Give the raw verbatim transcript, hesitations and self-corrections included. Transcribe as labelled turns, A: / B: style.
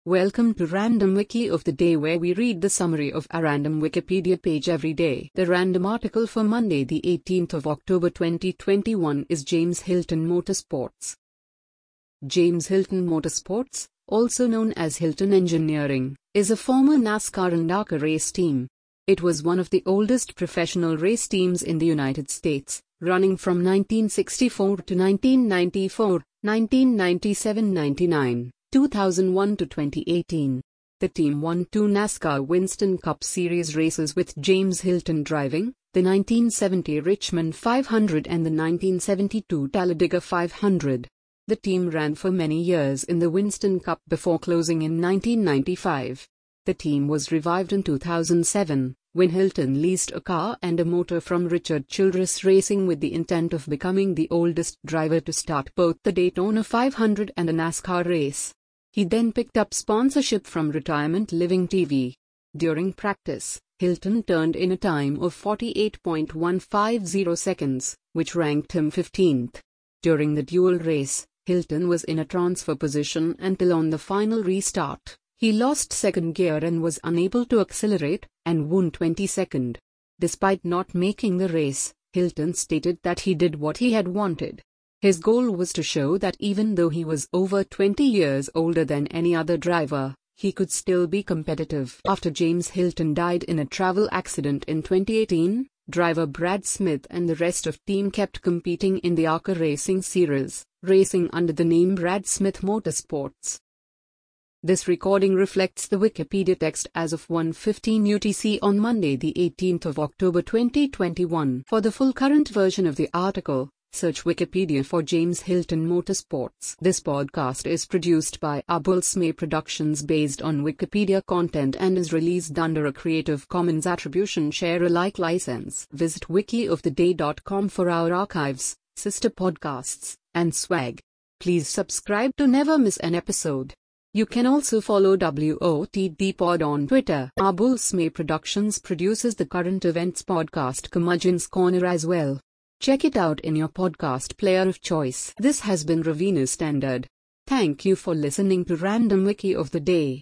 A: Welcome to Random Wiki of the Day, where we read the summary of a random Wikipedia page every day. The random article for Monday, the eighteenth of October twenty twenty-one is James Hilton Motorsports. James Hilton Motorsports, also known as Hilton Engineering, is a former NASCAR and ARCA race team. It was one of the oldest professional race teams in the United States, running from nineteen sixty-four to nineteen ninety-four, nineteen ninety-seven ninety-nine, two thousand one to twenty eighteen. The team won two NASCAR Winston Cup Series races with James Hilton driving, the nineteen seventy Richmond five hundred and the nineteen seventy-two Talladega five hundred. The team ran for many years in the Winston Cup before closing in nineteen ninety-five. The team was revived in two thousand seven, when Hilton leased a car and a motor from Richard Childress Racing with the intent of becoming the oldest driver to start both the Daytona five hundred and a NASCAR race. He then picked up sponsorship from Retirement Living T V. During practice, Hilton turned in a time of forty-eight point one five zero seconds, which ranked him fifteenth. During the dual race, Hilton was in a transfer position until on the final restart, he lost second gear and was unable to accelerate, and won twenty-second. Despite not making the race, Hilton stated that he did what he had wanted. His goal was to show that even though he was over twenty years older than any other driver, he could still be competitive. After James Hilton died in a travel accident in twenty eighteen, driver Brad Smith and the rest of team kept competing in the ARCA Racing Series, racing under the name Brad Smith Motorsports. This recording reflects the Wikipedia text as of one fifteen U T C on Monday, the eighteenth of October twenty twenty-one. For the full current version of the article, search Wikipedia for James Hilton Motorsports. This podcast is produced by Abulsme Productions based on Wikipedia content and is released under a Creative Commons Attribution Share Alike license. Visit wiki of the day dot com for our archives, sister podcasts, and swag. Please subscribe to never miss an episode. You can also follow W O T D Pod on Twitter. Abulsme Productions produces the current events podcast Curmudgeon's Corner as well. Check it out in your podcast player of choice. This has been Raveena Standard. Thank you for listening to Random Wiki of the Day.